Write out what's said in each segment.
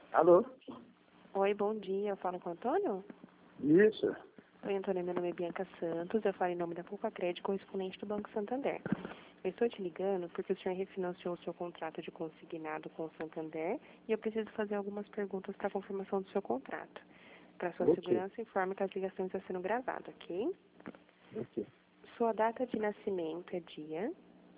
Alô? Oi, bom dia. Eu falo com o Antônio? Isso. Oi, Antônio. Meu nome é Bianca Santos. Eu falo em nome da Poupa Crédito, correspondente do Banco Santander. Eu estou te ligando porque o senhor refinanciou o seu contrato de consignado com o Santander e eu preciso fazer algumas perguntas para a confirmação do seu contrato. Para sua Ok. segurança, informe que as ligações estão sendo gravadas, ok? Ok. Sua data de nascimento é dia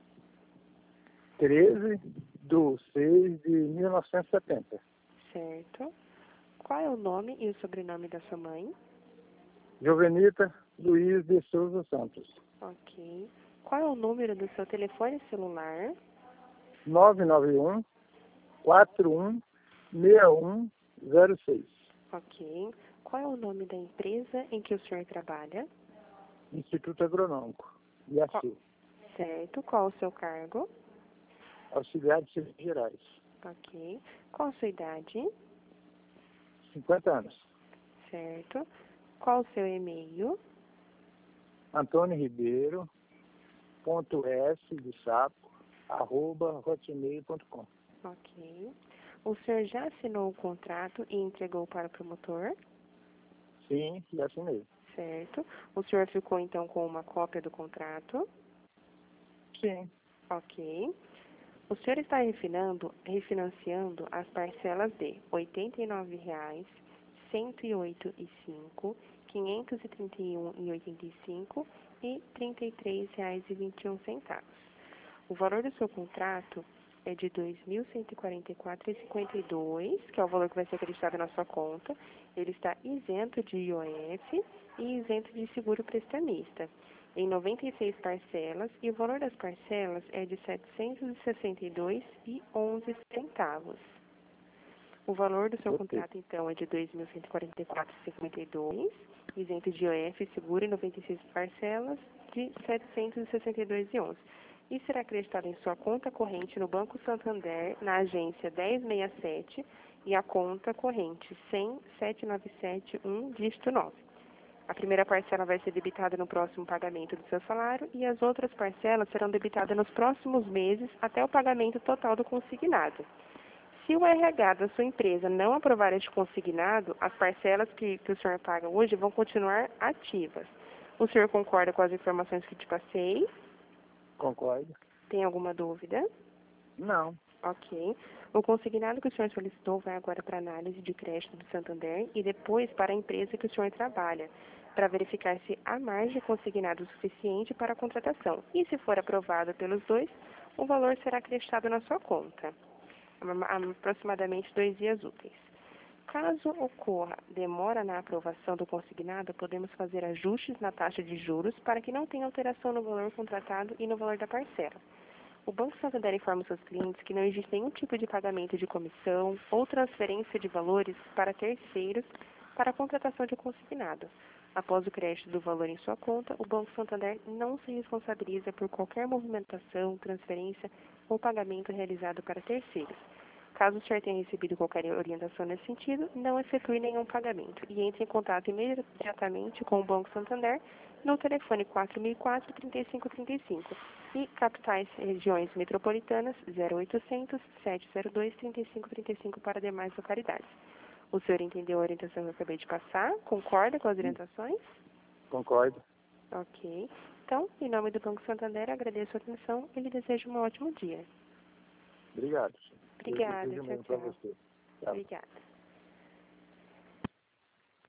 13/6/1970. certo. Qual é o nome e o sobrenome da sua mãe? Jovenita Luiz de Souza Santos. Ok. Qual é o número do seu telefone celular? 991 416106. Ok. Qual é o nome da empresa em que o senhor trabalha? Instituto Agronômico. Qual- IAC. Certo. Qual o seu cargo? Auxiliar de Serviços Gerais. Ok. Qual a sua idade? 50 anos. Certo. Qual o seu e-mail? Antônio Ribeiro. .s de sapo, @hotmail.com. Ok. O senhor já assinou o contrato e entregou para o promotor? Sim, e assinei. Certo. O senhor ficou então com uma cópia do contrato? Sim. Ok. O senhor está refinanciando as parcelas de R$ 89,00, R$ 108,05, R$ 531,85 e R$ 33,21. O valor do seu contrato é de R$ 2.144,52, que é o valor que vai ser acreditado na sua conta. Ele está isento de IOF e isento de seguro prestamista, em 96 parcelas, e o valor das parcelas é de R$ 762,11. O valor do seu Ok. contrato, então, é de R$ 2.144,52, isento de IOF e seguro em 96 parcelas de R$ 762,11. E será acreditado em sua conta corrente no Banco Santander, na agência 1067 e a conta corrente 1007971, dígito 9. A primeira parcela vai ser debitada no próximo pagamento do seu salário e as outras parcelas serão debitadas nos próximos meses até o pagamento total do consignado. Se o RH da sua empresa não aprovar este consignado, as parcelas que o senhor paga hoje vão continuar ativas. O senhor concorda com as informações que te passei? Concordo. Tem alguma dúvida? Não. Ok. O consignado que o senhor solicitou vai agora para a análise de crédito do Santander e depois para a empresa que o senhor trabalha, para verificar se há margem consignado suficiente para a contratação. E se for aprovado pelos dois, o valor será acreditado na sua conta, aproximadamente 2 dias úteis. Caso ocorra demora na aprovação do consignado, podemos fazer ajustes na taxa de juros para que não tenha alteração no valor contratado e no valor da parcela. O Banco Santander informa seus clientes que não existe nenhum tipo de pagamento de comissão ou transferência de valores para terceiros para a contratação de consignado. Após o crédito do valor em sua conta, o Banco Santander não se responsabiliza por qualquer movimentação, transferência ou pagamento realizado para terceiros. Caso o senhor tenha recebido qualquer orientação nesse sentido, não efetue nenhum pagamento e entre em contato imediatamente com o Banco Santander no telefone 4004-3535 e capitais regiões metropolitanas 0800 702 3535 para demais localidades. O senhor entendeu a orientação que eu acabei de passar? Concorda com as orientações? Concordo. Ok. Então, em nome do Banco Santander, agradeço a atenção e lhe desejo um ótimo dia. Obrigado. Obrigada. Eu desejo Tchau, mesmo para tchau. você. Tchau. Obrigada.